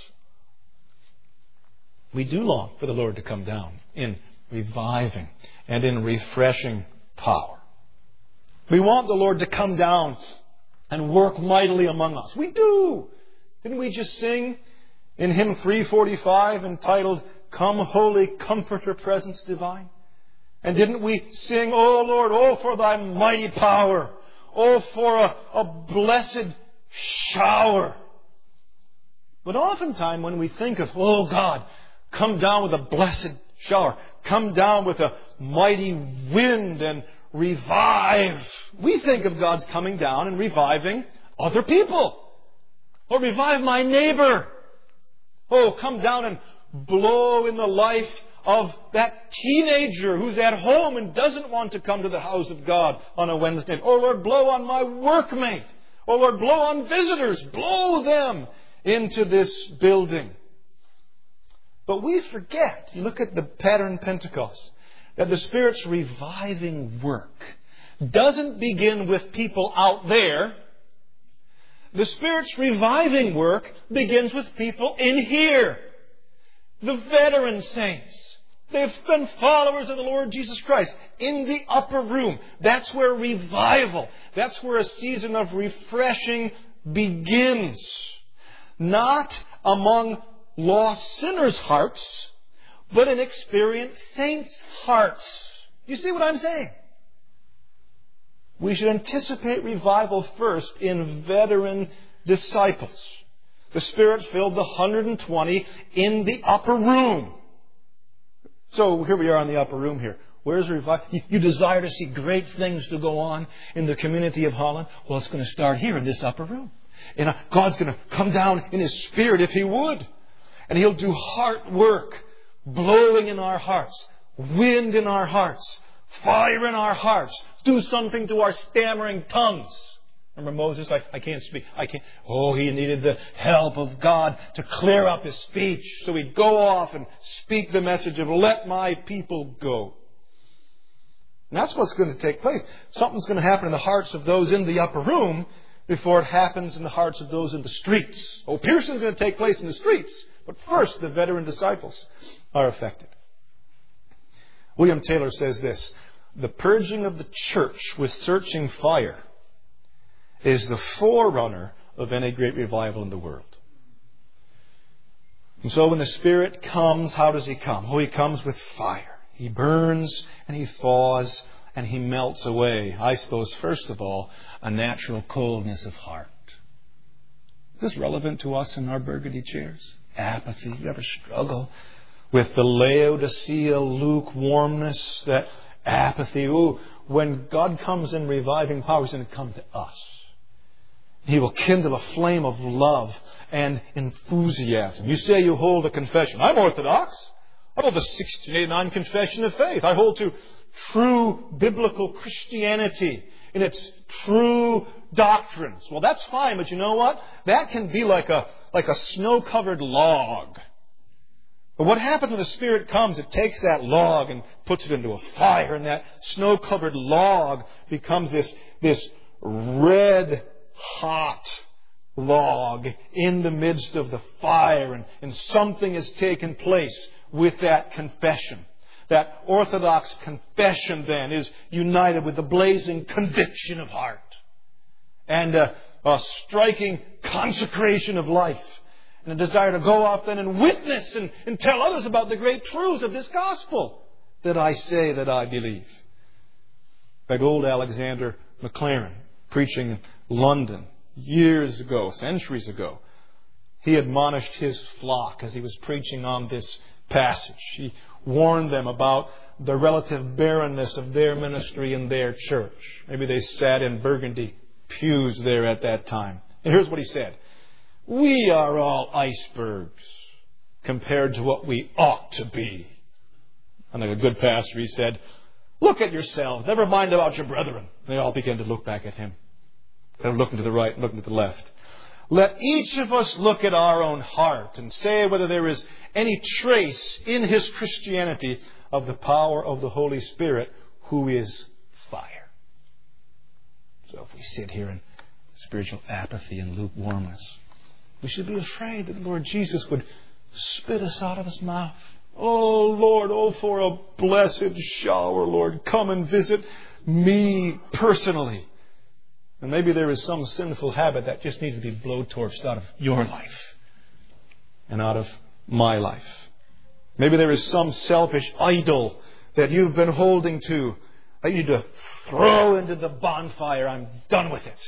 We do long for the Lord to come down in reviving and in refreshing power. We want the Lord to come down and work mightily among us. We do. Didn't we just sing in hymn 345 entitled, Come Holy Comforter, Presence Divine? And didn't we sing, O Lord, oh for thy mighty power, oh for a blessed shower. But oftentimes when we think of, oh God, come down with a blessed shower, come down with a mighty wind and revive, we think of God's coming down and reviving other people. Or revive my neighbor. Oh, come down and blow in the life of that teenager who's at home and doesn't want to come to the house of God on a Wednesday. Or Lord, blow on my workmate. Or Lord, blow on visitors. Blow them into this building. But we forget, you look at the pattern Pentecost, that the Spirit's reviving work doesn't begin with people out there. The Spirit's reviving work begins with people in here. The veteran saints. They've been followers of the Lord Jesus Christ in the upper room. That's where revival, that's where a season of refreshing begins not among lost sinners' hearts, but in experienced saints' hearts. You see what I'm saying? We should anticipate revival first in veteran disciples. The Spirit filled the 120 in the upper room. So here we are in the upper room here. Where's revival? You desire to see great things to go on in the community of Holland? Well, it's going to start here in this upper room. And God's going to come down in His Spirit if He would. And He'll do heart work, blowing in our hearts, wind in our hearts, fire in our hearts, do something to our stammering tongues. Remember Moses? I can't speak. I can't. Oh, he needed the help of God to clear up his speech. So he'd go off and speak the message of let my people go. And that's what's going to take place. Something's going to happen in the hearts of those in the upper room before it happens in the hearts of those in the streets. Oh, piercing's going to take place in the streets. But first, the veteran disciples are affected. William Taylor says this: the purging of the church with searching fire is the forerunner of any great revival in the world. And so when the Spirit comes, how does He come? Oh, He comes with fire. He burns and He thaws and He melts away, I suppose, first of all, a natural coldness of heart. Is this relevant to us in our burgundy chairs? Apathy. You ever struggle with the Laodicea lukewarmness, that apathy? Oh, when God comes in reviving power, He's going to come to us. He will kindle a flame of love and enthusiasm. You say you hold a confession. I'm Orthodox. I hold the 1689 Confession of Faith. I hold to true biblical Christianity in its true doctrines. Well, that's fine, but you know what? That can be like a snow-covered log. But what happens when the Spirit comes? It takes that log and puts it into a fire, and that snow-covered log becomes this red hot log in the midst of the fire, and something has taken place with that confession. That Orthodox confession then is united with the blazing conviction of heart and a striking consecration of life and a desire to go off then and witness and tell others about the great truths of this gospel that I say that I believe. Like old Alexander MacLaren, preaching in London years ago, centuries ago, he admonished his flock as he was preaching on this passage. He warned them about the relative barrenness of their ministry in their church. Maybe they sat in burgundy pews there at that time. And here's what he said: we are all icebergs compared to what we ought to be. And like a good pastor, he said, look at yourselves, never mind about your brethren. They all began to look back at him. They were looking to the right, looking to the left. Let each of us look at our own heart and say whether there is any trace in his Christianity of the power of the Holy Spirit, who is fire. So if we sit here in spiritual apathy and lukewarmness, we should be afraid that Lord Jesus would spit us out of His mouth. Oh Lord, oh for a blessed shower, Lord. Come and visit me personally. And maybe there is some sinful habit that just needs to be blowtorched out of your life and out of my life. Maybe there is some selfish idol that you've been holding to that you need to throw into the bonfire. I'm done with it.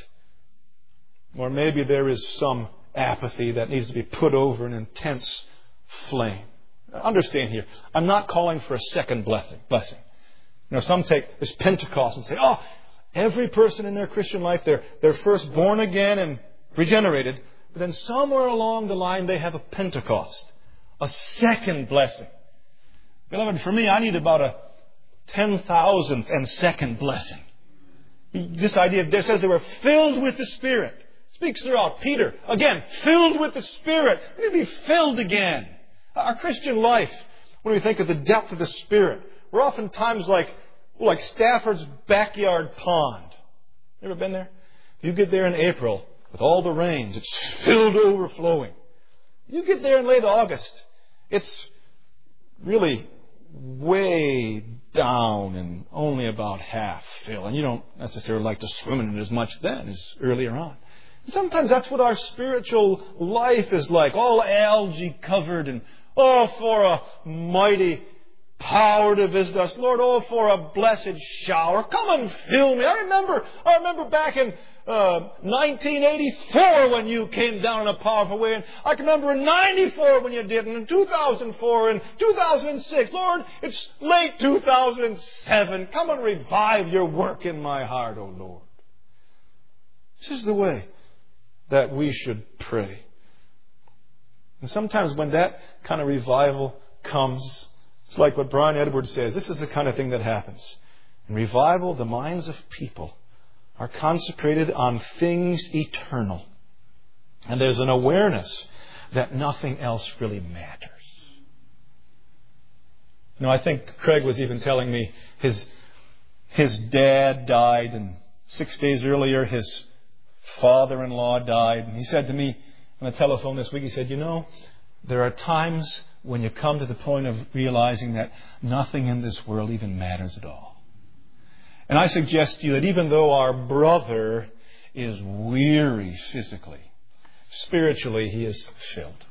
Or maybe there is some apathy that needs to be put over an intense flame. Understand here, I'm not calling for a second blessing. You know, some take this Pentecost and say, oh, every person in their Christian life, they're first born again and regenerated, but then somewhere along the line they have a Pentecost, a second blessing. Beloved, for me, I need about a 10,000th and second blessing. This idea, it says they were filled with the Spirit. It speaks throughout. Peter, again, filled with the Spirit. We need to be filled again. Our Christian life, when we think of the depth of the Spirit, we're oftentimes like Stafford's backyard pond. You ever been there? You get there in April with all the rains. It's filled overflowing. You get there in late August. It's really way down and only about half fill. And you don't necessarily like to swim in it as much then as earlier on. Sometimes that's what our spiritual life is like, all algae covered, and for a mighty power to visit us. Lord, for a blessed shower. Come and fill me. I remember back in 1984 when you came down in a powerful way. And I can remember in 94 when you did. And in 2004 and 2006. Lord, it's late 2007. Come and revive your work in my heart, O Lord. This is the way that we should pray. And sometimes when that kind of revival comes, it's like what Brian Edwards says. This is the kind of thing that happens. In revival, the minds of people are consecrated on things eternal. And there's an awareness that nothing else really matters. I think Craig was even telling me his dad died, and 6 days earlier his father-in-law died. And he said to me on the telephone this week, he said, there are times when you come to the point of realizing that nothing in this world even matters at all. And I suggest to you that even though our brother is weary physically, spiritually he is filled.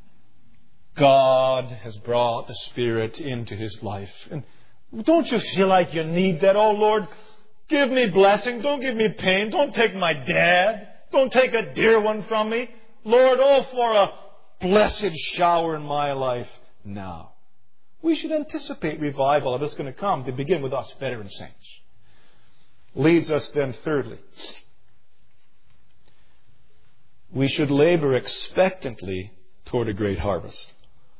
God has brought the Spirit into his life. And don't you feel like you need that? Oh, Lord, give me blessing. Don't give me pain. Don't take my dad. Don't take a dear one from me. Lord, for a blessed shower in my life now. We should anticipate revival if it's going to come, to begin with us veteran saints. Leads us then, thirdly, we should labor expectantly toward a great harvest.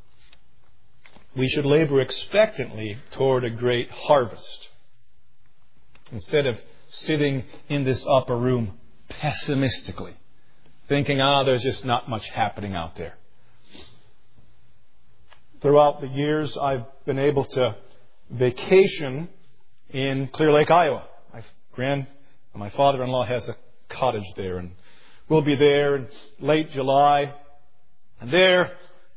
We should labor expectantly toward a great harvest. Instead of sitting in this upper room pessimistically, thinking, there's just not much happening out there. Throughout the years, I've been able to vacation in Clear Lake, Iowa. My father-in-law has a cottage there, and we'll be there in late July. And there,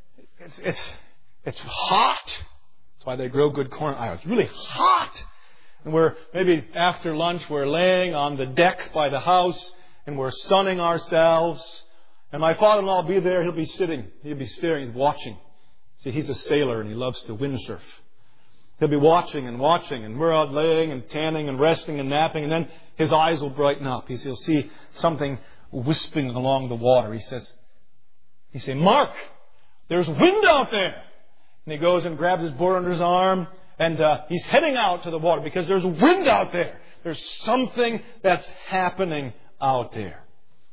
it's hot. That's why they grow good corn in Iowa. It's really hot. And we're maybe after lunch, we're laying on the deck by the house, and we're sunning ourselves. And my father-in-law will be there. He'll be sitting. He'll be staring. He's watching. See, he's a sailor, and he loves to windsurf. He'll be watching, and we're out laying and tanning and resting and napping, and then his eyes will brighten up. He'll see something wisping along the water. He says, Mark, there's wind out there. And he goes and grabs his board under his arm, and he's heading out to the water because there's wind out there. There's something that's happening out there.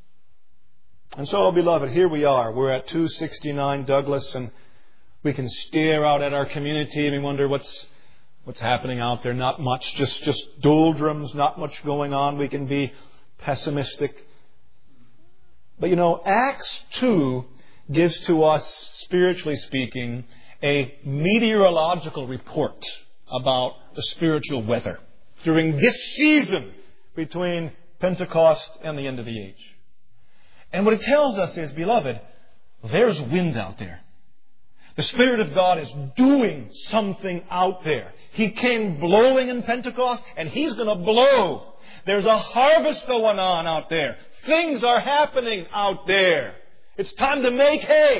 And so, beloved, here we are. We're at 269 Douglas, and we can stare out at our community and we wonder what's happening out there. Not much, just doldrums, not much going on. We can be pessimistic. But Acts 2 gives to us, spiritually speaking, a meteorological report about the spiritual weather during this season between Pentecost and the end of the age. And what it tells us is, beloved, there's wind out there. The Spirit of God is doing something out there. He came blowing in Pentecost, and He's going to blow. There's a harvest going on out there. Things are happening out there. It's time to make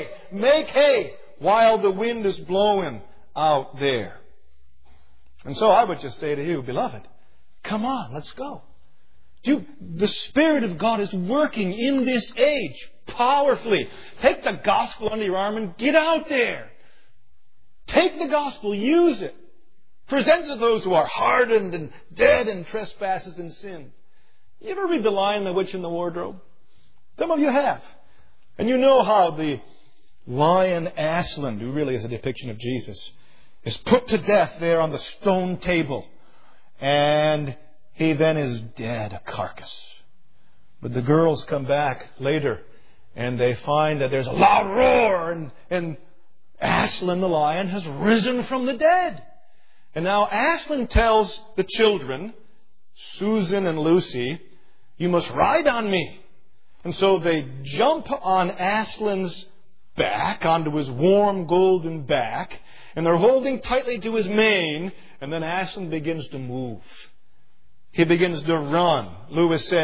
hay while the wind is blowing out there. And so I would just say to you, beloved, come on, let's go. The Spirit of God is working in this age powerfully. Take the gospel under your arm and get out there. Take the gospel, use it. Present it to those who are hardened and dead in trespasses and sin. You ever read The Lion, the Witch, and the Wardrobe? Some of you have. And you know how the lion Aslan, who really is a depiction of Jesus, is put to death there on the stone table. And he then is dead, a carcass. But the girls come back later and they find that there's a loud roar and Aslan the lion has risen from the dead. And now Aslan tells the children, Susan and Lucy, you must ride on me. And so they jump on Aslan's back, onto his warm golden back, and they're holding tightly to his mane, and then Aslan begins to move. He begins to run. Lewis says,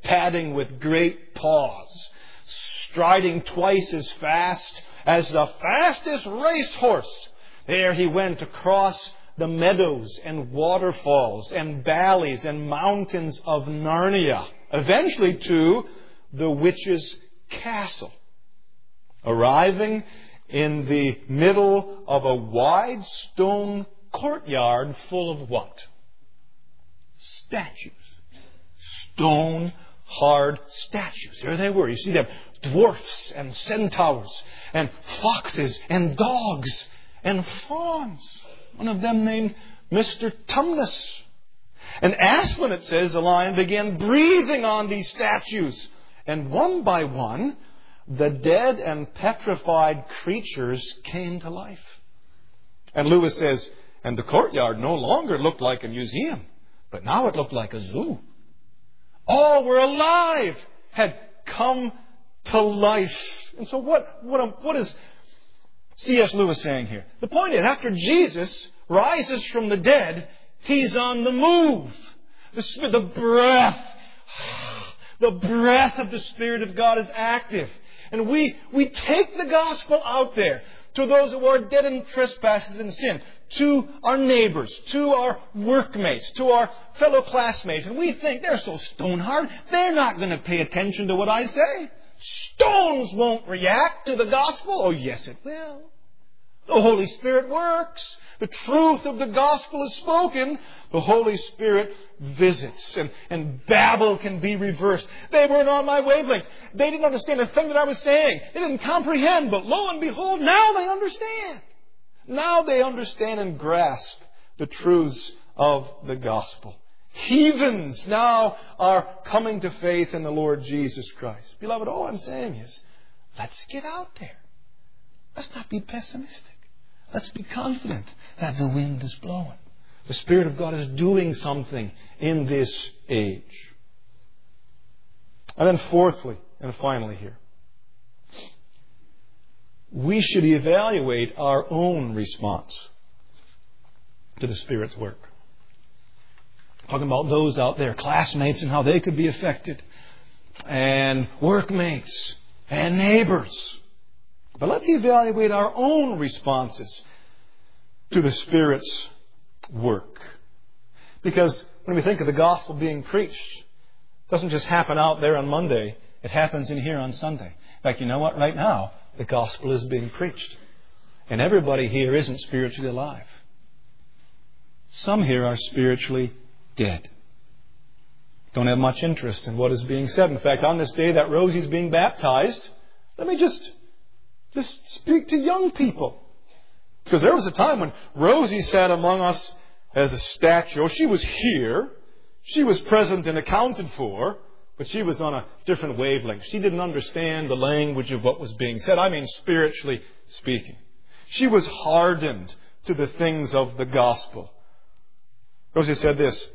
padding with great paws, striding twice as fast as the fastest racehorse. There he went across the meadows and waterfalls and valleys and mountains of Narnia, eventually to the witch's castle, arriving in the middle of a wide stone courtyard full of what? Statues. Stone, hard statues. There they were. You see them, dwarfs and centaurs and foxes and dogs and fawns. One of them named Mr. Tumnus. And Aslan, it says, the lion, began breathing on these statues. And one by one, the dead and petrified creatures came to life. And Lewis says, and the courtyard no longer looked like a museum, but now it looked like a zoo. All were alive, had come to life. And so what is C.S. Lewis saying here? The point is, after Jesus rises from the dead, He's on the move. The breath of the Spirit of God is active. And we take the gospel out there to those who are dead in trespasses and sin, to our neighbors, to our workmates, to our fellow classmates. And we think they're so stone-hard, they're not going to pay attention to what I say. Stones won't react to the gospel. Oh, yes, it will. The Holy Spirit works. The truth of the gospel is spoken. The Holy Spirit visits. And Babel can be reversed. They weren't on my wavelength. They didn't understand a thing that I was saying. They didn't comprehend. But lo and behold, now they understand. Now they understand and grasp the truths of the gospel. Heathens now are coming to faith in the Lord Jesus Christ. Beloved, all I'm saying is, let's get out there. Let's not be pessimistic. Let's be confident that the wind is blowing. The Spirit of God is doing something in this age. And then fourthly and finally here, we should evaluate our own response to the Spirit's work. Talking about those out there, classmates, and how they could be affected, and workmates and neighbors. But let's evaluate our own responses to the Spirit's work. Because when we think of the gospel being preached, it doesn't just happen out there on Monday. It happens in here on Sunday. In fact, you know what? Right now, the gospel is being preached. And everybody here isn't spiritually alive. Some here are spiritually dead. Don't have much interest in what is being said. In fact, on this day that Rosie's being baptized, let me just speak to young people. Because there was a time when Rosie sat among us as a statue. Oh, she was here. She was present and accounted for. But she was on a different wavelength. She didn't understand the language of what was being said. I mean, spiritually speaking. She was hardened to the things of the gospel. Rosie said this: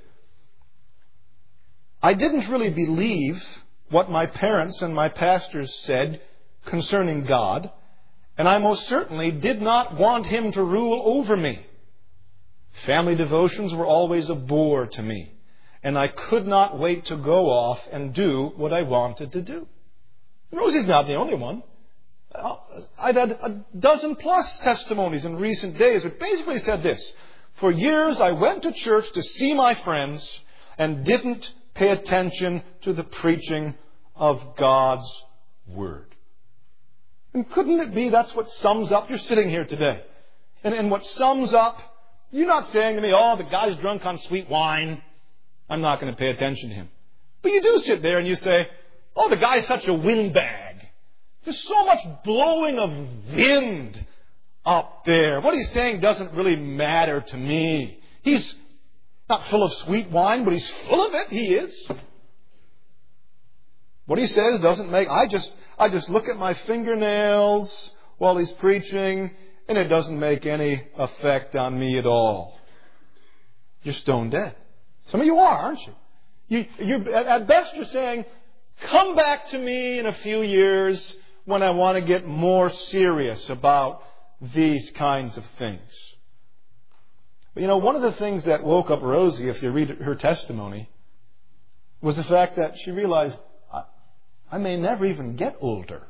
I didn't really believe what my parents and my pastors said concerning God, and I most certainly did not want Him to rule over me. Family devotions were always a bore to me, and I could not wait to go off and do what I wanted to do. Rosie's not the only one. I've had a dozen plus testimonies in recent days that basically said this: for years I went to church to see my friends and didn't pay attention to the preaching of God's Word. And couldn't it be that's what sums up? You're sitting here today. And what sums up, you're not saying to me, oh, the guy's drunk on sweet wine, I'm not going to pay attention to him. But you do sit there and you say, oh, the guy's such a windbag. There's so much blowing of wind up there. What he's saying doesn't really matter to me. He's not full of sweet wine, but he's full of it. He is. What he says doesn't make... I just look at my fingernails while he's preaching, and it doesn't make any effect on me at all. You're stone dead. Some of you are, aren't you? At best you're saying, come back to me in a few years when I want to get more serious about these kinds of things. But one of the things that woke up Rosie, if you read her testimony, was the fact that she realized, I may never even get older.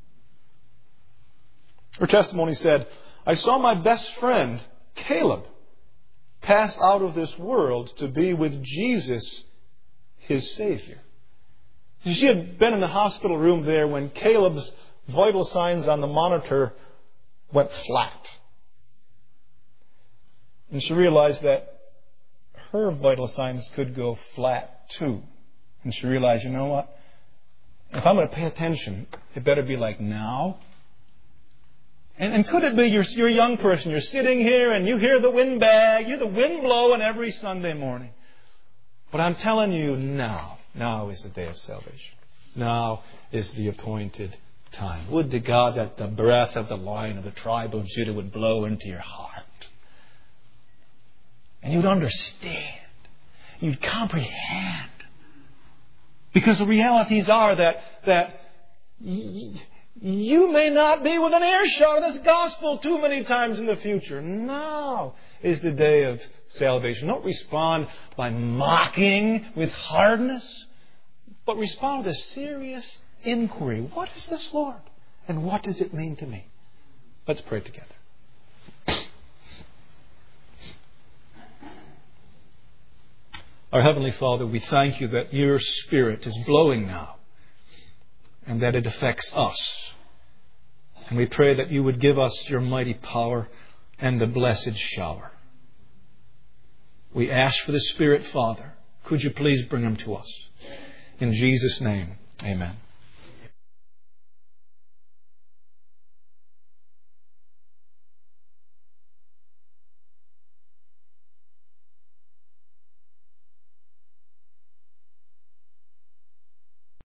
Her testimony said, I saw my best friend, Caleb, pass out of this world to be with Jesus, his Savior. She had been in the hospital room there when Caleb's vital signs on the monitor went flat. And she realized that her vital signs could go flat too. And she realized, you know what? If I'm going to pay attention, it better be like now. And could it be you're a young person, you're sitting here and you hear the wind bag, you hear the wind blowing every Sunday morning. But I'm telling you now is the day of salvation. Now is the appointed time. Would to God that the breath of the Lion of the tribe of Judah would blow into your heart. And you'd understand. You'd comprehend. Because the realities are that you may not be within earshot of this gospel too many times in the future. Now is the day of salvation. Don't respond by mocking with hardness, but respond with a serious inquiry. What is this, Lord? And what does it mean to me? Let's pray together. Our Heavenly Father, we thank you that your Spirit is blowing now and that it affects us. And we pray that you would give us your mighty power and a blessed shower. We ask for the Spirit, Father. Could you please bring him to us? In Jesus' name, amen.